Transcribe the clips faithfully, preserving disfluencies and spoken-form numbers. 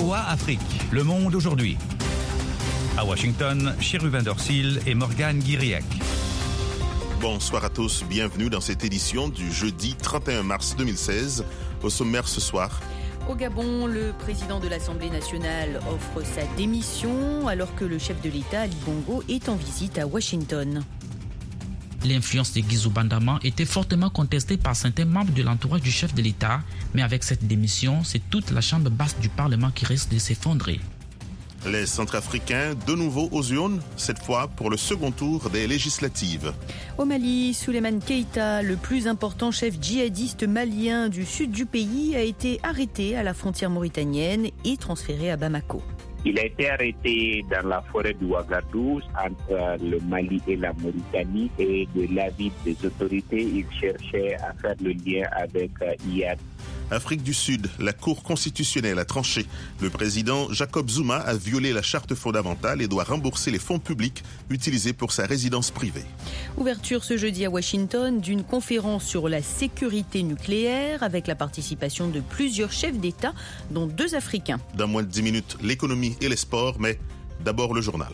V O A Afrique, Le Monde aujourd'hui. À Washington, Chérubin Dorsil et Morgane Guiriac. Bonsoir à tous, bienvenue dans cette édition du jeudi trente et un mars deux mille seize. Au sommaire ce soir. Au Gabon, le président de l'Assemblée nationale offre sa démission alors que le chef de l'État, Ali Bongo, est en visite à Washington. L'influence de Guizou Bandama était fortement contestée par certains membres de l'entourage du chef de l'État, mais avec cette démission, c'est toute la chambre basse du Parlement qui risque de s'effondrer. Les Centrafricains, de nouveau aux urnes, cette fois pour le second tour des législatives. Au Mali, Souleymane Keïta, le plus important chef djihadiste malien du sud du pays, a été arrêté à la frontière mauritanienne et transféré à Bamako. Il a été arrêté dans la forêt de Ouagadougou, entre le Mali et la Mauritanie, et de l'avis des autorités, il cherchait à faire le lien avec I A D. Afrique du Sud, la Cour constitutionnelle a tranché. Le président Jacob Zuma a violé la charte fondamentale et doit rembourser les fonds publics utilisés pour sa résidence privée. Ouverture ce jeudi à Washington d'une conférence sur la sécurité nucléaire avec la participation de plusieurs chefs d'État, dont deux Africains. Dans moins de dix minutes, l'économie et les sports, mais d'abord le journal.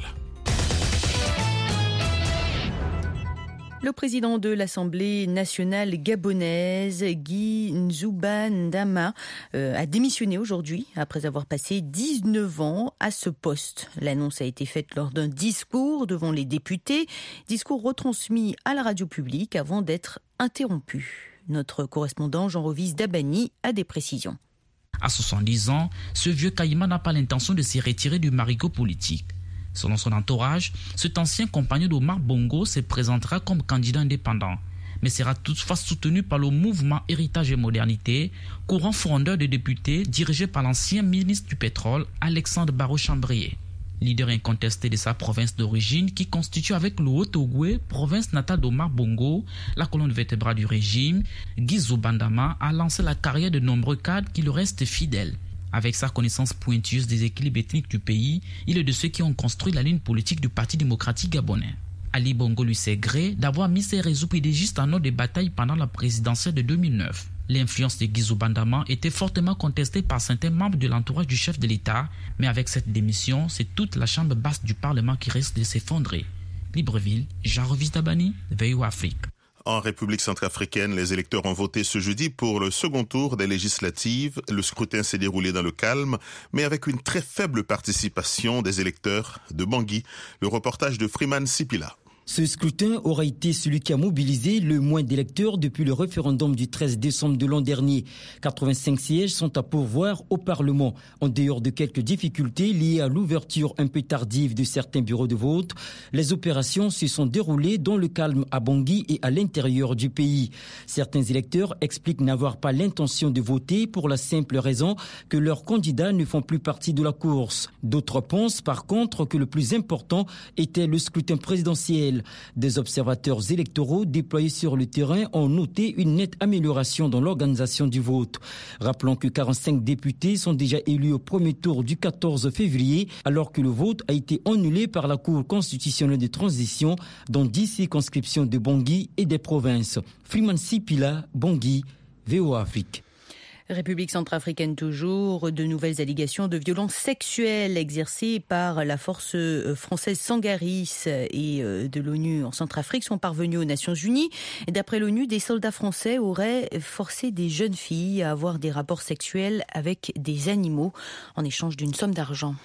Le président de l'Assemblée nationale gabonaise, Guy Nzouba Ndama, euh, a démissionné aujourd'hui après avoir passé dix-neuf ans à ce poste. L'annonce a été faite lors d'un discours devant les députés, discours retransmis à la radio publique avant d'être interrompu. Notre correspondant Jean-Rovis Dabani a des précisions. À soixante-dix ans, ce vieux caïman n'a pas l'intention de s'y retirer du marigot politique. Selon son entourage, cet ancien compagnon d'Omar Bongo se présentera comme candidat indépendant, mais sera toutefois soutenu par le mouvement Héritage et Modernité, courant frondeur de députés dirigé par l'ancien ministre du Pétrole, Alexandre Barreau-Chambrier. Leader incontesté de sa province d'origine qui constitue avec le Haut-Ogooué, province natale d'Omar Bongo, la colonne vertébrale du régime, Guizou Bandama a lancé la carrière de nombreux cadres qui lui restent fidèles. Avec sa connaissance pointueuse des équilibres ethniques du pays, il est de ceux qui ont construit la ligne politique du Parti démocratique gabonais. Ali Bongo lui sait gré d'avoir mis ses réseaux pédégistes en ordre de bataille pendant la présidentielle de deux mille neuf. L'influence de Guizou Bandama était fortement contestée par certains membres de l'entourage du chef de l'État, mais avec cette démission, c'est toute la chambre basse du Parlement qui risque de s'effondrer. Libreville, Jean-Rovis Dabani, V O A Afrique. En République centrafricaine, les électeurs ont voté ce jeudi pour le second tour des législatives. Le scrutin s'est déroulé dans le calme, mais avec une très faible participation des électeurs de Bangui. Le reportage de Freeman Sipila. Ce scrutin aura été celui qui a mobilisé le moins d'électeurs depuis le référendum du treize décembre de l'an dernier. quatre-vingt-cinq sièges sont à pourvoir au Parlement. En dehors de quelques difficultés liées à l'ouverture un peu tardive de certains bureaux de vote, les opérations se sont déroulées dans le calme à Bangui et à l'intérieur du pays. Certains électeurs expliquent n'avoir pas l'intention de voter pour la simple raison que leurs candidats ne font plus partie de la course. D'autres pensent par contre que le plus important était le scrutin présidentiel. Des observateurs électoraux déployés sur le terrain ont noté une nette amélioration dans l'organisation du vote. Rappelons que quarante-cinq députés sont déjà élus au premier tour du quatorze février, alors que le vote a été annulé par la Cour constitutionnelle de transition dans dix circonscriptions de Bangui et des provinces. Freeman Sipila, Bangui, V O A Afrique. République centrafricaine toujours, de nouvelles allégations de violences sexuelles exercées par la force française Sangaris et de l'ONU en Centrafrique sont parvenues aux Nations Unies. D'après l'ONU, des soldats français auraient forcé des jeunes filles à avoir des rapports sexuels avec des animaux en échange d'une somme d'argent.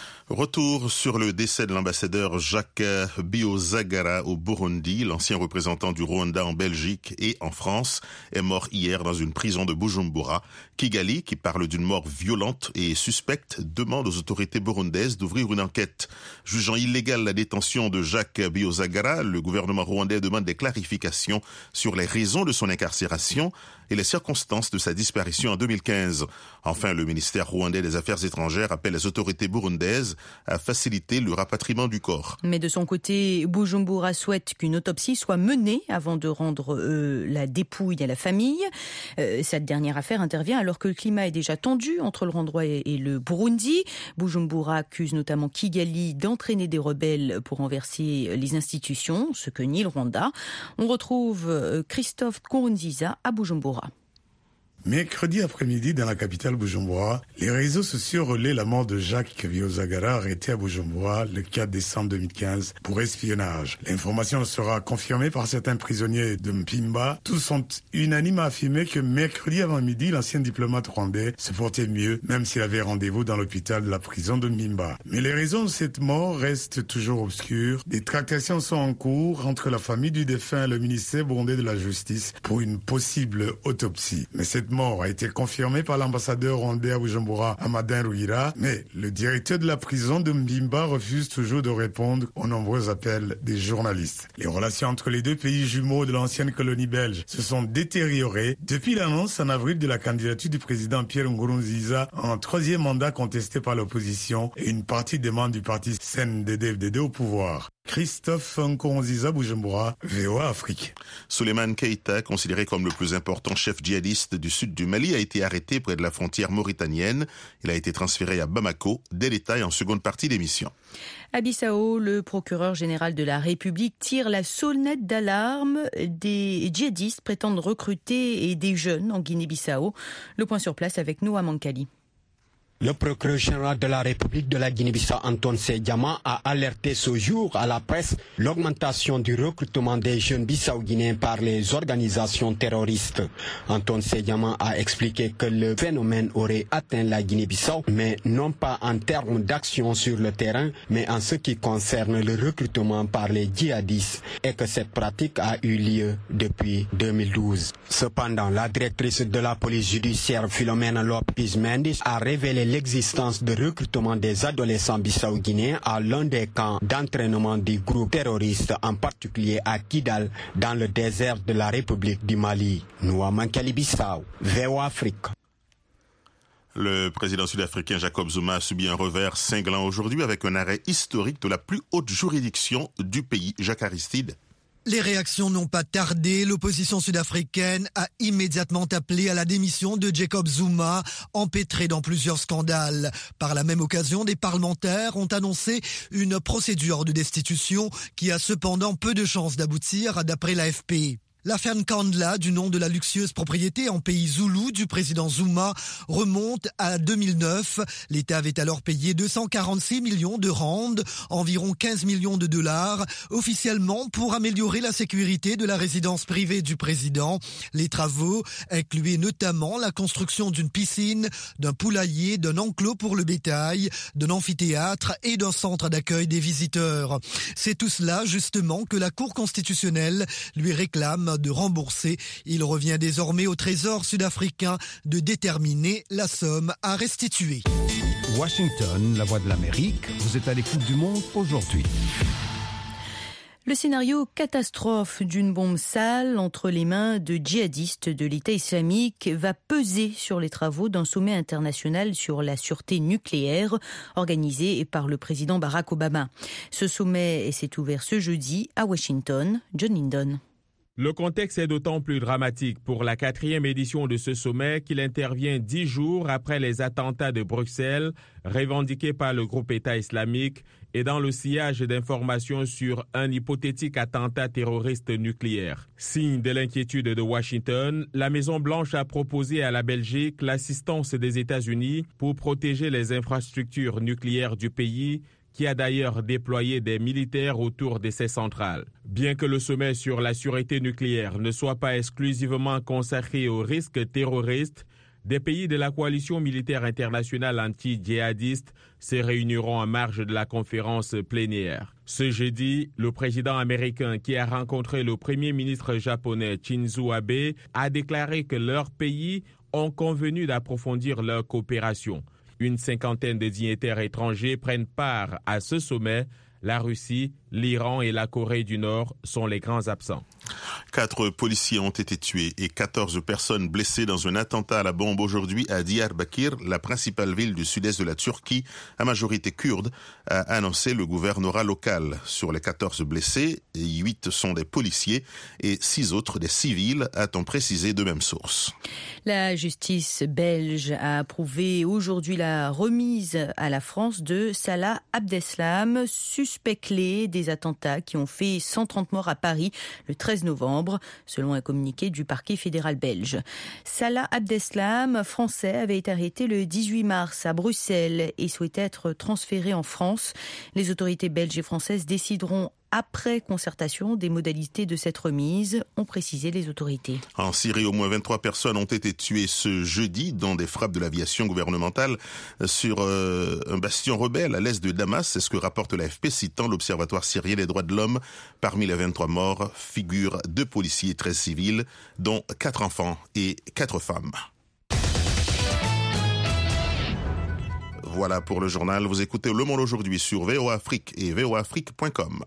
Retour sur le décès de l'ambassadeur Jacques Biozagara au Burundi. L'ancien représentant du Rwanda en Belgique et en France est mort hier dans une prison de Bujumbura. Kigali, qui parle d'une mort violente et suspecte, demande aux autorités burundaises d'ouvrir une enquête. Jugeant illégale la détention de Jacques Biozagara, le gouvernement rwandais demande des clarifications sur les raisons de son incarcération et les circonstances de sa disparition en deux mille quinze. Enfin, le ministère rwandais des Affaires étrangères appelle les autorités burundaises à faciliter le rapatriement du corps. Mais de son côté, Bujumbura souhaite qu'une autopsie soit menée avant de rendre euh, la dépouille à la famille. Euh, cette dernière affaire intervient alors que le climat est déjà tendu entre le Rwanda et, et le Burundi. Bujumbura accuse notamment Kigali d'entraîner des rebelles pour renverser les institutions, ce que nie le Rwanda. On retrouve Christophe Nkurunziza à Bujumbura. Mercredi après-midi, dans la capitale Bujumbura, les réseaux sociaux relaient la mort de Jacques Biozagara, arrêté à Bujumbura le quatre décembre deux mille quinze pour espionnage. L'information sera confirmée par certains prisonniers de Mpimba. Tous sont unanimes à affirmer que mercredi avant-midi, l'ancien diplomate rwandais se portait mieux, même s'il avait rendez-vous dans l'hôpital de la prison de Mpimba. Mais les raisons de cette mort restent toujours obscures. Des tractations sont en cours entre la famille du défunt et le ministère burundais de la Justice pour une possible autopsie. Mais cette mort a été confirmée par l'ambassadeur rwandais à Bujumbura, Amadin Ruira, mais le directeur de la prison de Mpimba refuse toujours de répondre aux nombreux appels des journalistes. Les relations entre les deux pays jumeaux de l'ancienne colonie belge se sont détériorées depuis l'annonce en avril de la candidature du président Pierre Nkurunziza en troisième mandat contesté par l'opposition et une partie des membres du parti C N D D F D D au pouvoir. Christophe Nkurunziza, Bujumbura, V O A Afrique. Souleymane Keïta, considéré comme le plus important chef djihadiste du sud du Mali, a été arrêté près de la frontière mauritanienne. Il a été transféré à Bamako. Des détails en seconde partie d'émission. À Bissau, le procureur général de la République tire la sonnette d'alarme. Des djihadistes prétendent recruter des jeunes en Guinée-Bissau. Le point sur place avec Noah Mankali. Le procureur général de la République de la Guinée-Bissau, Antoine Seydiama, a alerté ce jour à la presse l'augmentation du recrutement des jeunes bissau-guinéens par les organisations terroristes. Antoine Seydiama a expliqué que le phénomène aurait atteint la Guinée-Bissau, mais non pas en termes d'action sur le terrain, mais en ce qui concerne le recrutement par les djihadistes, et que cette pratique a eu lieu depuis deux mille douze. Cependant, la directrice de la police judiciaire, Philomena Lopez Mendes, a révélé l'existence de recrutement des adolescents bissau-guinéens à l'un des camps d'entraînement du groupe terroriste, en particulier à Kidal, dans le désert de la République du Mali. Noah Mankali Bissau, V O A Afrique. Le président sud-africain Jacob Zuma a subi un revers cinglant aujourd'hui avec un arrêt historique de la plus haute juridiction du pays. Jacques Aristide. Les réactions n'ont pas tardé. L'opposition sud-africaine a immédiatement appelé à la démission de Jacob Zuma, empêtré dans plusieurs scandales. Par la même occasion, des parlementaires ont annoncé une procédure de destitution qui a cependant peu de chances d'aboutir, d'après l'A F P. L'affaire Nkandla, du nom de la luxueuse propriété en pays zoulou du président Zuma, remonte à deux mille neuf. L'État avait alors payé deux cent quarante-six millions de rand, environ quinze millions de dollars, officiellement pour améliorer la sécurité de la résidence privée du président. Les travaux incluaient notamment la construction d'une piscine, d'un poulailler, d'un enclos pour le bétail, d'un amphithéâtre et d'un centre d'accueil des visiteurs. C'est tout cela, justement, que la Cour constitutionnelle lui réclame de rembourser. Il revient désormais au Trésor sud-africain de déterminer la somme à restituer. Washington, la voix de l'Amérique, vous êtes à l'écoute du monde aujourd'hui. Le scénario catastrophe d'une bombe sale entre les mains de djihadistes de l'État islamique va peser sur les travaux d'un sommet international sur la sûreté nucléaire organisé par le président Barack Obama. Ce sommet s'est ouvert ce jeudi à Washington. John Lindon. Le contexte est d'autant plus dramatique pour la quatrième édition de ce sommet qu'il intervient dix jours après les attentats de Bruxelles, revendiqués par le groupe État islamique, et dans le sillage d'informations sur un hypothétique attentat terroriste nucléaire. Signe de l'inquiétude de Washington, la Maison-Blanche a proposé à la Belgique l'assistance des États-Unis pour protéger les infrastructures nucléaires du pays, qui a d'ailleurs déployé des militaires autour de ses centrales. Bien que le sommet sur la sûreté nucléaire ne soit pas exclusivement consacré aux risques terroristes, des pays de la coalition militaire internationale anti-djihadiste se réuniront en marge de la conférence plénière. Ce jeudi, le président américain qui a rencontré le premier ministre japonais Shinzo Abe a déclaré que leurs pays ont convenu d'approfondir leur coopération. Une cinquantaine de dignitaires étrangers prennent part à ce sommet. La Russie, l'Iran et la Corée du Nord sont les grands absents. Quatre policiers ont été tués et quatorze personnes blessées dans un attentat à la bombe aujourd'hui à Diyarbakir, la principale ville du sud-est de la Turquie, à majorité kurde, a annoncé le gouvernorat local. Sur les quatorze blessés, huit sont des policiers et six autres des civils, a-t-on précisé de même source. La justice belge a approuvé aujourd'hui la remise à la France de Salah Abdeslam, suspect clé des attentats qui ont fait cent trente morts à Paris le treize novembre. septembre, selon un communiqué du parquet fédéral belge. Salah Abdeslam, français, avait été arrêté le dix-huit mars à Bruxelles et souhaitait être transféré en France. Les autorités belges et françaises décideront après concertation des modalités de cette remise, ont précisé les autorités. En Syrie, au moins vingt-trois personnes ont été tuées ce jeudi dans des frappes de l'aviation gouvernementale sur euh, un bastion rebelle à l'est de Damas. C'est ce que rapporte l'A F P citant l'Observatoire syrien des droits de l'homme. Parmi les vingt-trois morts figurent deux policiers et treize civils, dont quatre enfants et quatre femmes. Voilà pour le journal. Vous écoutez Le Monde aujourd'hui sur V O A Afrique et v o a afrique point com.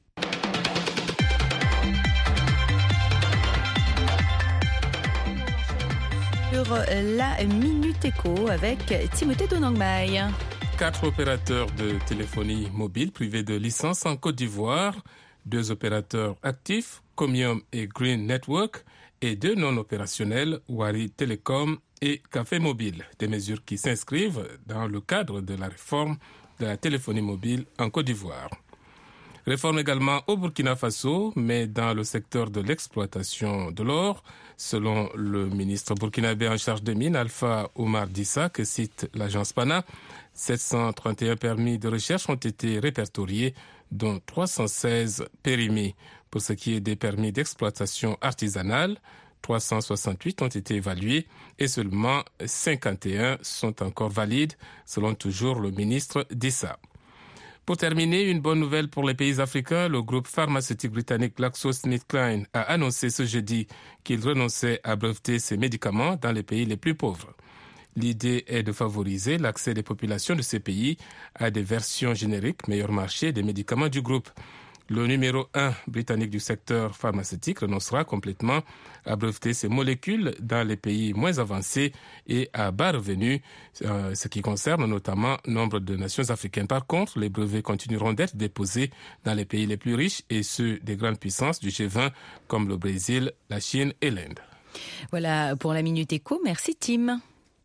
Sur la Minute Éco avec Timothée Donangmai. Quatre opérateurs de téléphonie mobile privés de licence en Côte d'Ivoire, deux opérateurs actifs, Comium et Green Network, et deux non opérationnels, Wari Telecom et Café Mobile. Des mesures qui s'inscrivent dans le cadre de la réforme de la téléphonie mobile en Côte d'Ivoire. Réforme également au Burkina Faso, mais dans le secteur de l'exploitation de l'or. Selon le ministre burkinabé en charge des mines, Alpha Oumar Dissa, que cite l'agence Pana, sept cent trente et un permis de recherche ont été répertoriés, dont trois cent seize périmés. Pour ce qui est des permis d'exploitation artisanale, trois cent soixante-huit ont été évalués et seulement cinquante et un sont encore valides, selon toujours le ministre Dissa. Pour terminer, une bonne nouvelle pour les pays africains, le groupe pharmaceutique britannique GlaxoSmithKline a annoncé ce jeudi qu'il renonçait à breveter ses médicaments dans les pays les plus pauvres. L'idée est de favoriser l'accès des populations de ces pays à des versions génériques meilleur marché des médicaments du groupe. Le numéro un britannique du secteur pharmaceutique renoncera complètement à breveter ces molécules dans les pays moins avancés et à bas revenus, euh, ce qui concerne notamment nombre de nations africaines. Par contre, les brevets continueront d'être déposés dans les pays les plus riches et ceux des grandes puissances du G vingt comme le Brésil, la Chine et l'Inde. Voilà pour la Minute Éco. Merci Tim.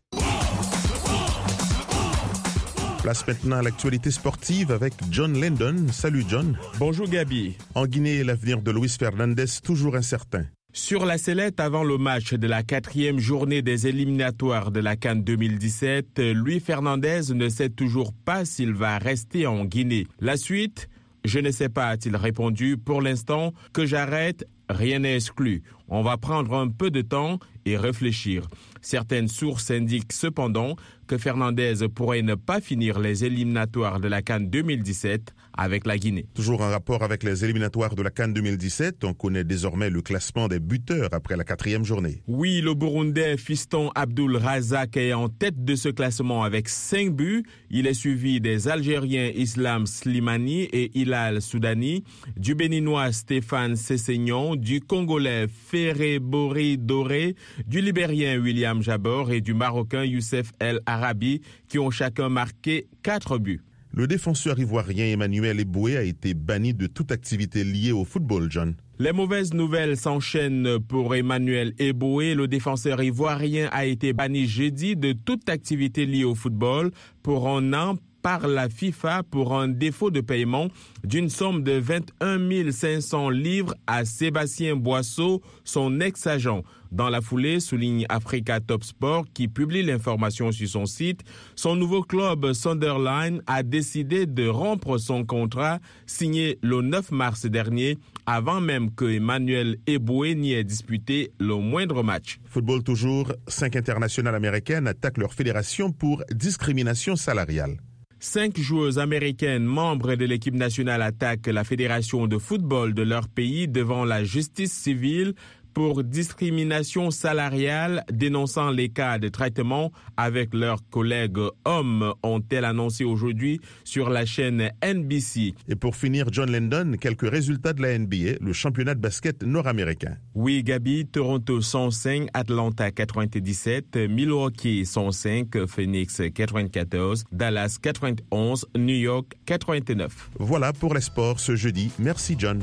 Place maintenant à l'actualité sportive avec John Lendon. Salut John. Bonjour Gabi. En Guinée, l'avenir de Luis Fernandez toujours incertain. Sur la sellette avant le match de la quatrième journée des éliminatoires de la CAN deux mille dix-sept, Luis Fernandez ne sait toujours pas s'il va rester en Guinée. La suite, je ne sais pas, a-t-il répondu. Pour l'instant, que j'arrête, rien n'est exclu. On va prendre un peu de temps et réfléchir. Certaines sources indiquent cependant que Fernandez pourrait ne pas finir les éliminatoires de la CAN deux mille dix-sept avec la Guinée. Toujours en rapport avec les éliminatoires de la CAN deux mille dix-sept, on connaît désormais le classement des buteurs après la quatrième journée. Oui, le Burundais Fiston Abdul Razak est en tête de ce classement avec cinq buts. Il est suivi des Algériens Islam Slimani et Hilal Soudani, du Béninois Stéphane Sessegnon, du Congolais Ferré Bori Doré, du Libérien William Jabor et du Marocain Youssef El Arabi qui ont chacun marqué quatre buts. Le défenseur ivoirien Emmanuel Eboué a été banni de toute activité liée au football, John. Les mauvaises nouvelles s'enchaînent pour Emmanuel Eboué. Le défenseur ivoirien a été banni jeudi de toute activité liée au football pour un an par la FIFA pour un défaut de paiement d'une somme de vingt et un mille cinq cents livres à Sébastien Boisseau, son ex-agent. Dans la foulée, souligne Africa Top Sport qui publie l'information sur son site, son nouveau club Sunderland a décidé de rompre son contrat signé le neuf mars dernier, avant même que Emmanuel Eboué n'y ait disputé le moindre match. Football toujours, cinq internationales américaines attaquent leur fédération pour discrimination salariale. Cinq joueuses américaines membres de l'équipe nationale attaquent la fédération de football de leur pays devant la justice civile pour discrimination salariale, dénonçant les cas de traitement avec leurs collègues hommes, ont-elles annoncé aujourd'hui sur la chaîne N B C. Et pour finir, John Lendon, quelques résultats de la N B A, le championnat de basket nord-américain. Oui, Gabi, Toronto cent cinq, Atlanta quatre-vingt-dix-sept, Milwaukee cent cinq, Phoenix quatre-vingt-quatorze, Dallas quatre-vingt-onze, New York quatre-vingt-neuf. Voilà pour les sports ce jeudi. Merci John.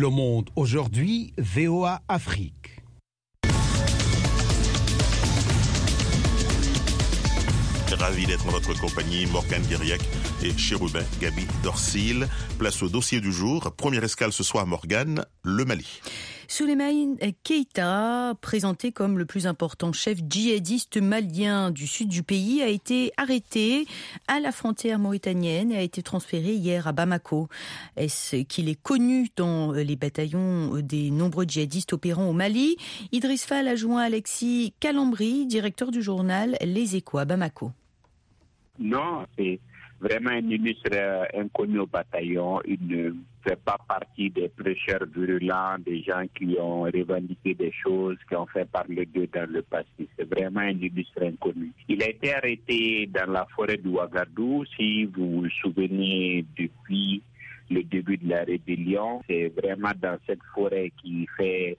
Le Monde aujourd'hui, V O A Afrique. Ravi d'être en votre compagnie, Morgane Guériac et Chérubin Gabi Dorsil. Place au dossier du jour. Première escale ce soir, Morgane, le Mali. Souleymane Keïta, présenté comme le plus important chef djihadiste malien du sud du pays, a été arrêté à la frontière mauritanienne et a été transféré hier à Bamako. Est-ce qu'il est connu dans les bataillons des nombreux djihadistes opérant au Mali? Idriss Fall a joint Alexis Calambri, directeur du journal Les Échos à Bamako. Non, c'est vraiment un illustre inconnu au bataillon. Il ne fait pas partie des prêcheurs virulents, des gens qui ont revendiqué des choses, qui ont fait parler d'eux dans le passé. C'est vraiment un illustre inconnu. Il a été arrêté dans la forêt de Ouagadougou, si vous vous souvenez, depuis le début de la rébellion. C'est vraiment dans cette forêt qui fait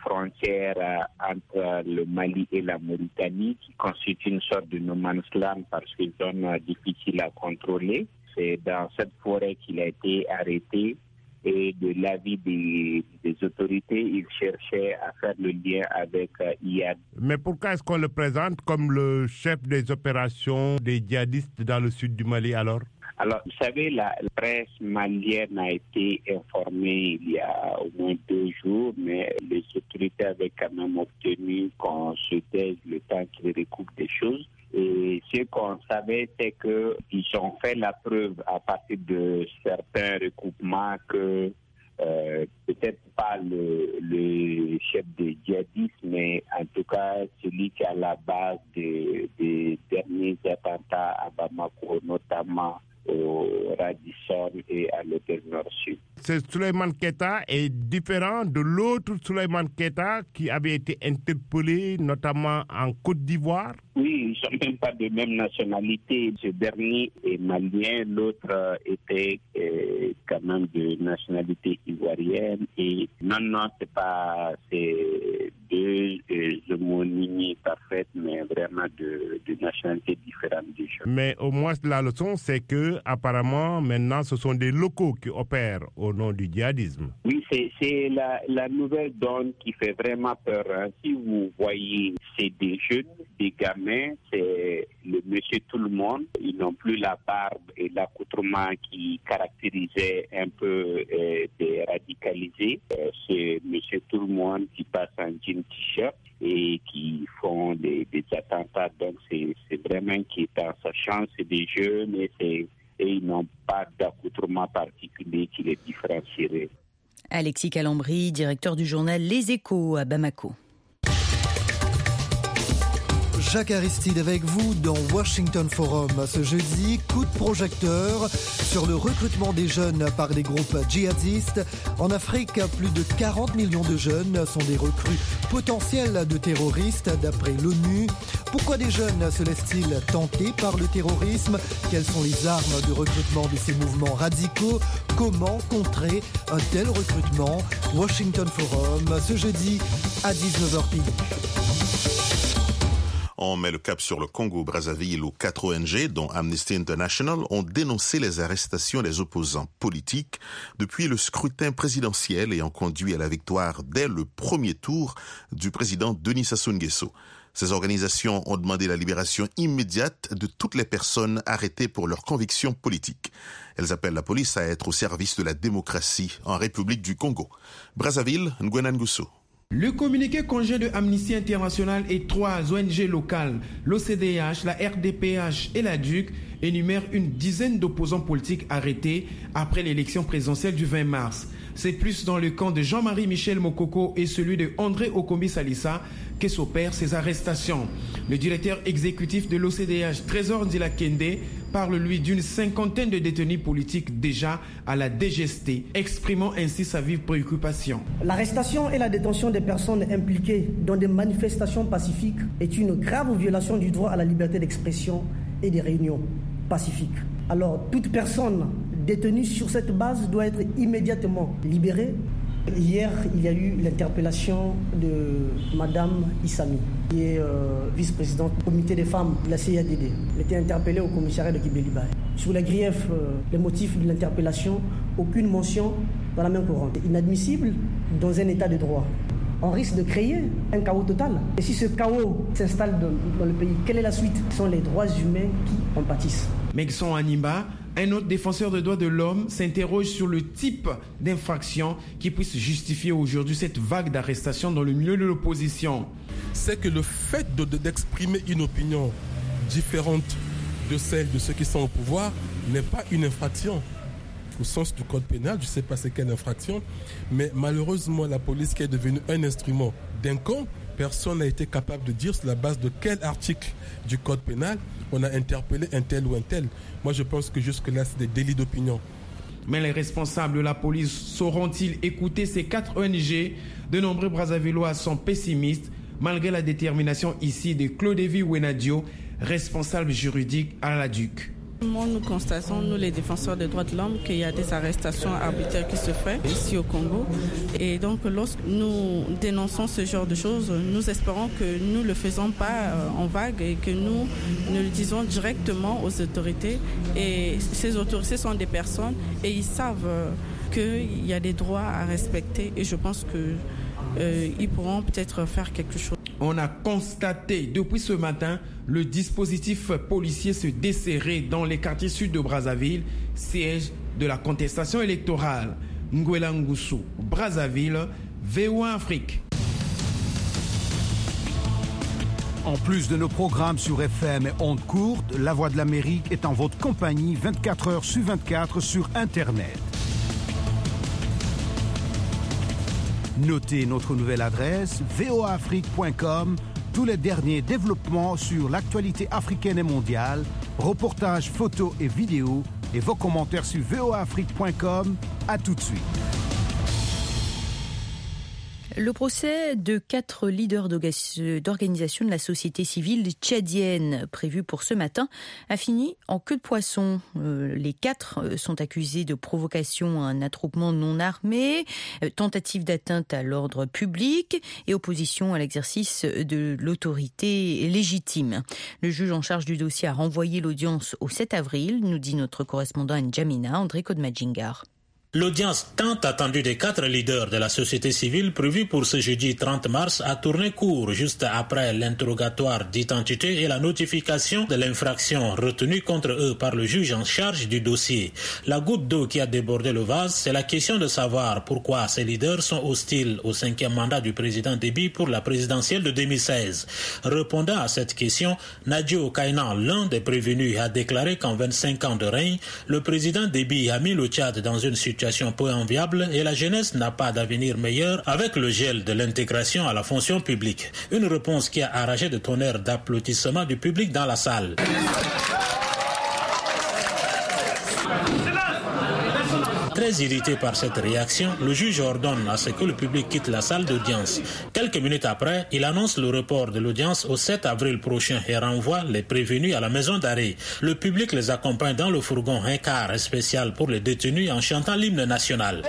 frontière entre le Mali et la Mauritanie, qui constitue une sorte de no man's land parce que zone difficile à contrôler. C'est dans cette forêt qu'il a été arrêté et de l'avis des, des autorités, il cherchait à faire le lien avec euh, I A D. Mais pourquoi est-ce qu'on le présente comme le chef des opérations des djihadistes dans le sud du Mali alors? Alors, vous savez, la presse malienne a été informée il y a au moins deux jours, mais les autorités avaient quand même obtenu qu'on se taise le temps qu'ils recoupent des choses. Et ce qu'on savait, c'est qu'ils ont fait la preuve à partir de certains recoupements que euh, peut-être pas le, le chef des djihadistes, mais en tout cas celui qui est à la base des, des derniers attentats à Bamako, notamment au Radisson et à l'hôtel Nord-Sud. Ce Souleymane Keïta est différent de l'autre Souleymane Keïta qui avait été interpellé notamment en Côte d'Ivoire. Oui, ils ne sont même pas de même nationalité. Ce dernier est malien, l'autre était euh, quand même de nationalité ivoirienne. Et non, non, c'est pas c'est deux euh, homonymies parfaites, mais vraiment de, de nationalités différentes déjà. Mais au moins la leçon, c'est que apparemment maintenant, ce sont des locaux qui opèrent au nom du djihadisme. Oui, c'est, c'est la, la nouvelle donne qui fait vraiment peur. Hein. Si vous voyez, c'est des jeunes, des gamins, c'est le monsieur tout le monde. Ils n'ont plus la barbe et l'accoutrement qui caractérisait un peu euh, des radicalisés. Euh, c'est monsieur tout le monde qui passe en jean t-shirt et qui font des, des attentats. Donc c'est, c'est vraiment inquiétant. Sachant que c'est des jeunes et, c'est, et ils n'ont pas d'accoutrement particulier qui les différencierait. Alexis Calambri, directeur du journal Les Échos à Bamako. Jacques Aristide avec vous dans Washington Forum. Ce jeudi, coup de projecteur sur le recrutement des jeunes par des groupes djihadistes. En Afrique, plus de quarante millions de jeunes sont des recrues potentielles de terroristes d'après l'ONU. Pourquoi des jeunes se laissent-ils tenter par le terrorisme? Quelles sont les armes de recrutement de ces mouvements radicaux? Comment contrer un tel recrutement? Washington Forum, ce jeudi à dix-neuf heures pile. On met le cap sur le Congo-Brazzaville où quatre O N G, dont Amnesty International, ont dénoncé les arrestations des opposants politiques depuis le scrutin présidentiel ayant conduit à la victoire dès le premier tour du président Denis Sassou Nguesso. Ces organisations ont demandé la libération immédiate de toutes les personnes arrêtées pour leurs convictions politiques. Elles appellent la police à être au service de la démocratie en République du Congo. Brazzaville, Nguyen Ngusso. Le communiqué conjoint de Amnesty International et trois O N G locales, l'O C D H, la R D P H et la D U C, énumère une dizaine d'opposants politiques arrêtés après l'élection présidentielle du vingt mars. C'est plus dans le camp de Jean-Marie Michel Mokoko et celui de André Okombi Salissa que s'opèrent ces arrestations. Le directeur exécutif de l'O C D H, Trésor Ndila Kende, parle lui d'une cinquantaine de détenus politiques déjà à la D G S T, exprimant ainsi sa vive préoccupation. L'arrestation et la détention des personnes impliquées dans des manifestations pacifiques est une grave violation du droit à la liberté d'expression et des réunions pacifiques. Alors, toute personne détenue sur cette base doit être immédiatement libérée. Hier, il y a eu l'interpellation de Madame Issami, qui est euh, vice-présidente du comité des femmes de la C I A D D. Elle était interpellée au commissariat de Kibelibaye. Sous les griefs, euh, les motifs de l'interpellation, aucune mention dans la main courante. C'est inadmissible dans un état de droit. On risque de créer un chaos total. Et si ce chaos s'installe dans, dans le pays, quelle est la suite? Ce sont les droits humains qui en pâtissent. Megson Animba, un autre défenseur des droits de l'homme, s'interroge sur le type d'infraction qui puisse justifier aujourd'hui cette vague d'arrestations dans le milieu de l'opposition. C'est que le fait de, de, d'exprimer une opinion différente de celle de ceux qui sont au pouvoir n'est pas une infraction. Au sens du code pénal, je ne sais pas c'est quelle infraction, mais malheureusement, la police qui est devenue un instrument d'un camp, personne n'a été capable de dire sur la base de quel article du code pénal on a interpellé un tel ou un tel. Moi, je pense que jusque-là, c'est des délits d'opinion. Mais les responsables de la police sauront-ils écouter ces quatre O N G? De nombreux Brazzavillois sont pessimistes, malgré la détermination ici de Claude-Vie Wenadio, responsable juridique à la D U C. Nous constatons, nous les défenseurs des droits de l'homme, qu'il y a des arrestations arbitraires qui se font ici au Congo. Et donc, lorsque nous dénonçons ce genre de choses, nous espérons que nous ne le faisons pas en vague et que nous, nous le disons directement aux autorités. Et ces autorités sont des personnes et ils savent qu'il y a des droits à respecter. Et je pense qu'ils euh, pourront peut-être faire quelque chose. On a constaté depuis ce matin le dispositif policier se desserrer dans les quartiers sud de Brazzaville, siège de la contestation électorale. Nguela Ngusu, Brazzaville, V O A Afrique. En plus de nos programmes sur F M et ondes courtes, La Voix de l'Amérique est en votre compagnie vingt-quatre heures sur vingt-quatre sur Internet. Notez notre nouvelle adresse v o a afrique point com, tous les derniers développements sur l'actualité africaine et mondiale, reportages, photos et vidéos, et vos commentaires sur v o a afrique point com. À tout de suite. Le procès de quatre leaders d'organisation de la société civile tchadienne prévu pour ce matin a fini en queue de poisson. Les quatre sont accusés de provocation à un attroupement non armé, tentative d'atteinte à l'ordre public et opposition à l'exercice de l'autorité légitime. Le juge en charge du dossier a renvoyé l'audience au sept avril, nous dit notre correspondant à N'Djamena, André Kodmadjingar. L'audience tant attendue des quatre leaders de la société civile prévue pour ce jeudi trente mars a tourné court juste après l'interrogatoire d'identité et la notification de l'infraction retenue contre eux par le juge en charge du dossier. La goutte d'eau qui a débordé le vase, c'est la question de savoir pourquoi ces leaders sont hostiles au cinquième mandat du président Déby pour la présidentielle de deux mille seize. Répondant à cette question, Nadio Kainan, l'un des prévenus, a déclaré qu'en vingt-cinq ans de règne, le président Déby a mis le Tchad dans une situation situation peu enviable et la jeunesse n'a pas d'avenir meilleur avec le gel de l'intégration à la fonction publique. Une réponse qui a arraché de tonnerres d'applaudissements du public dans la salle. Très irrité par cette réaction, le juge ordonne à ce que le public quitte la salle d'audience. Quelques minutes après, il annonce le report de l'audience au sept avril prochain et renvoie les prévenus à la maison d'arrêt. Le public les accompagne dans le fourgon un car spécial pour les détenus en chantant l'hymne national.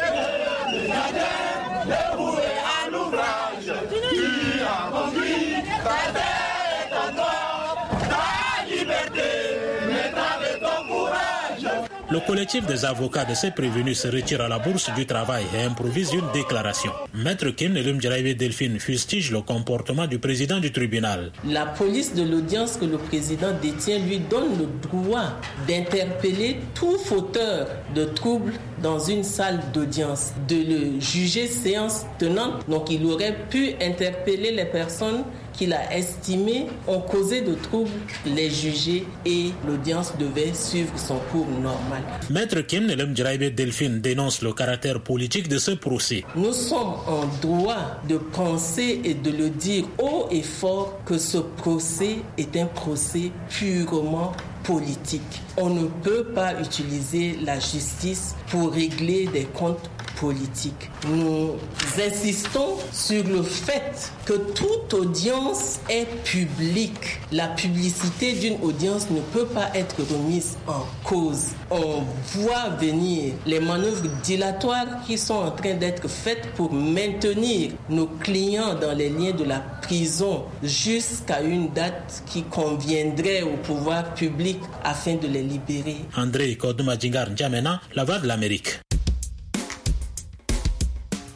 Le collectif des avocats de ces prévenus se retire à la bourse du travail et improvise une déclaration. Maître Kim Nelum Djaraïbe Delphine fustige le comportement du président du tribunal. La police de l'audience que le président détient lui donne le droit d'interpeller tout fauteur de troubles dans une salle d'audience, de le juger séance tenante. Donc il aurait pu interpeller les personnes qu'il a estimé ont causé de troubles, les juger et l'audience devait suivre son cours normal. Maître Kim Nelum Djaraïbe Delphine dénonce le caractère politique de ce procès. Nous sommes en droit de penser et de le dire haut et fort que ce procès est un procès purement politique. On ne peut pas utiliser la justice pour régler des comptes politiques. Nous insistons sur le fait que toute audience est publique. La publicité d'une audience ne peut pas être remise en cause. On voit venir les manœuvres dilatoires qui sont en train d'être faites pour maintenir nos clients dans les liens de la prison jusqu'à une date qui conviendrait au pouvoir public afin de les libérer. André Kodoumadjingar N'Djamena, La Voix de l'Amérique.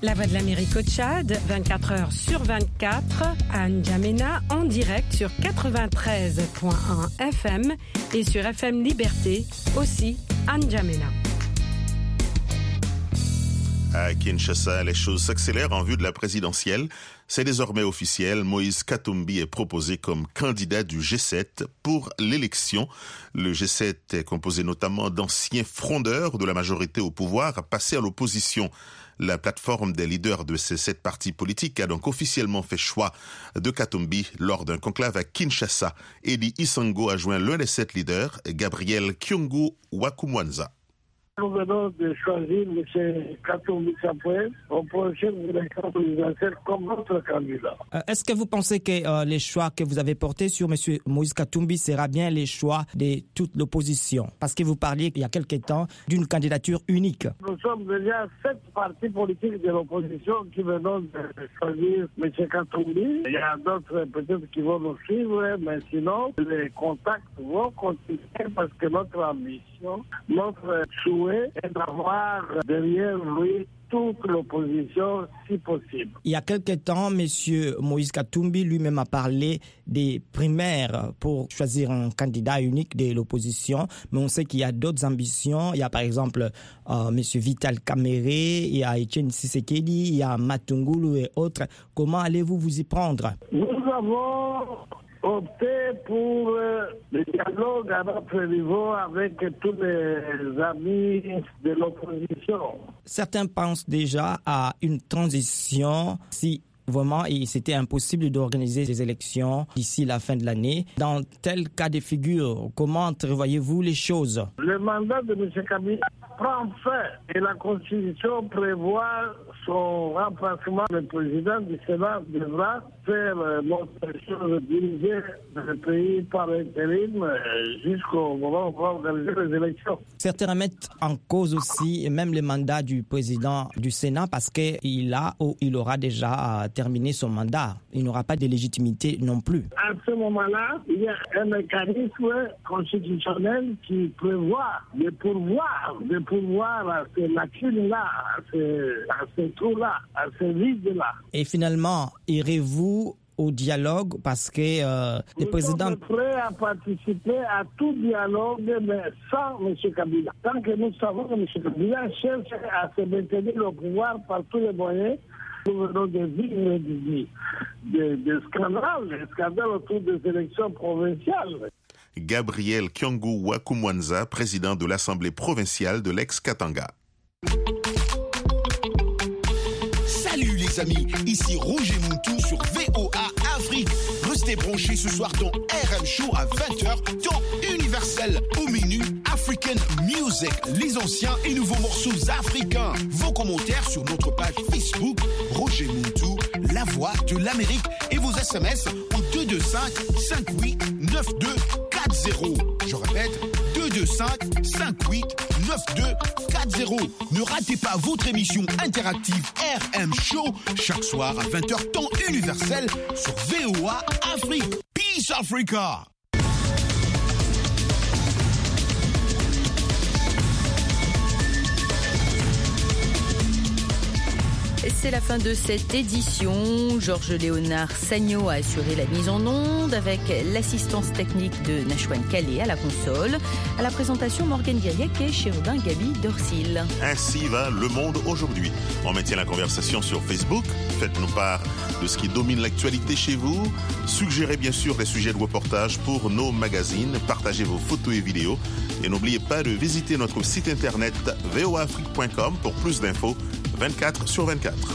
La Voix de l'Amérique au Tchad, vingt-quatre heures sur vingt-quatre, à N'Djamena, en direct sur quatre-vingt-treize virgule un F M et sur F M Liberté, aussi à N'Djamena. À Kinshasa, les choses s'accélèrent en vue de la présidentielle. C'est désormais officiel, Moïse Katumbi est proposé comme candidat du G sept pour l'élection. Le G sept est composé notamment d'anciens frondeurs de la majorité au pouvoir passés à l'opposition. La plateforme des leaders de ces sept partis politiques a donc officiellement fait choix de Katumbi lors d'un conclave à Kinshasa. Eli Isango a joint l'un des sept leaders, Gabriel Kyungu Wakumwanza. Nous venons de choisir M. Katumbi Sapoué au prochain élection présidentielle comme notre candidat. Euh, est-ce que vous pensez que euh, les choix que vous avez portés sur M. Moïse Katumbi sera bien les choix de toute l'opposition? Parce que vous parliez il y a quelque temps d'une candidature unique. Nous sommes déjà sept partis politiques de l'opposition qui venons de choisir M. Katumbi. Il y a d'autres peut-être qui vont nous suivre, mais sinon les contacts vont continuer parce que notre ambition, notre souhait est d'avoir derrière lui toute l'opposition si possible. Il y a quelque temps, M. Moïse Katumbi lui-même a parlé des primaires pour choisir un candidat unique de l'opposition, mais on sait qu'il y a d'autres ambitions. Il y a par exemple euh, M. Vital Kamere, il y a Etienne Tshisekedi, il y a Matungulu et autres. Comment allez-vous vous y prendre? Nous avons opté pour euh, le dialogue à notre niveau avec tous les amis de l'opposition. Certains pensent déjà à une transition si vraiment c'était impossible d'organiser des élections d'ici la fin de l'année. Dans tel cas de figure, comment entrevoyez-vous les choses? Le mandat de M. Kabila prend fin et la Constitution prévoit son remplacement. Le président du Sénat devra faire l'option de diriger le pays par intérim jusqu'au moment où on va organiser les élections. Certains remettent en cause aussi même le mandat du président du Sénat parce qu'il a ou il aura déjà terminé son mandat. Il n'aura pas de légitimité non plus. À ce moment-là, il y a un mécanisme constitutionnel qui prévoit de pourvoir, de pourvoir à ces lacunes-là, à ces, à ces trous-là, à ces vides-là. Et finalement, irez-vous au dialogue parce que euh, le président... Nous sommes prêts à participer à tout dialogue, mais sans M. Kabila. Tant que nous savons que M. Kabila cherche à se maintenir au pouvoir par tous les moyens, nous venons de vivre des, des, des scandales, des scandales autour des élections provinciales. Gabriel Kyungu Wakumwanza, président de l'Assemblée provinciale de l'ex-Katanga. Salut les amis, ici Roger Moutou sur V O A Afrique. Restez branchés ce soir dans R M Show à vingt heures, temps universel. Au menu, African Music, les anciens et nouveaux morceaux africains. Vos commentaires sur notre page Facebook, Roger Moutou, la voix de l'Amérique. Et vos S M S au deux deux cinq, cinq huit, neuf deux quatre zéro. Je répète, deux deux cinq, cinq huit, neuf deux quatre zéro. Ne ratez pas votre émission interactive R M Show chaque soir à vingt heures temps universel sur V O A Afrique. Peace Africa! C'est la fin de cette édition. Georges Léonard Sagno a assuré la mise en onde avec l'assistance technique de Nashwan Calais à la console. À la présentation, Morgane Diriec et Chérubin Gabi Dorsil. Ainsi va le monde aujourd'hui. On maintient la conversation sur Facebook. Faites-nous part de ce qui domine l'actualité chez vous. Suggérez bien sûr des sujets de reportage pour nos magazines. Partagez vos photos et vidéos. Et n'oubliez pas de visiter notre site internet v o a afrique point com pour plus d'infos vingt-quatre sur vingt-quatre.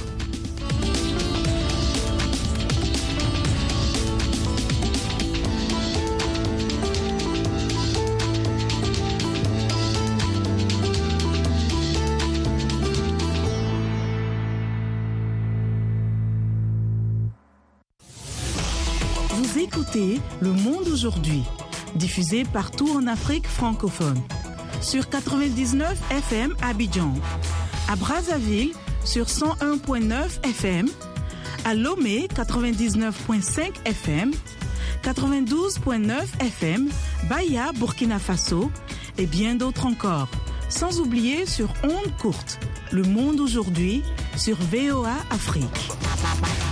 Vous écoutez Le Monde aujourd'hui, diffusé partout en Afrique francophone. Sur quatre-vingt-dix-neuf F M à Abidjan, à Brazzaville sur cent un virgule neuf F M, à Lomé quatre-vingt-dix-neuf virgule cinq F M, quatre-vingt-douze virgule neuf F M, Baya, Burkina Faso et bien d'autres encore. Sans oublier sur ondes courtes, Le Monde aujourd'hui, sur V O A Afrique.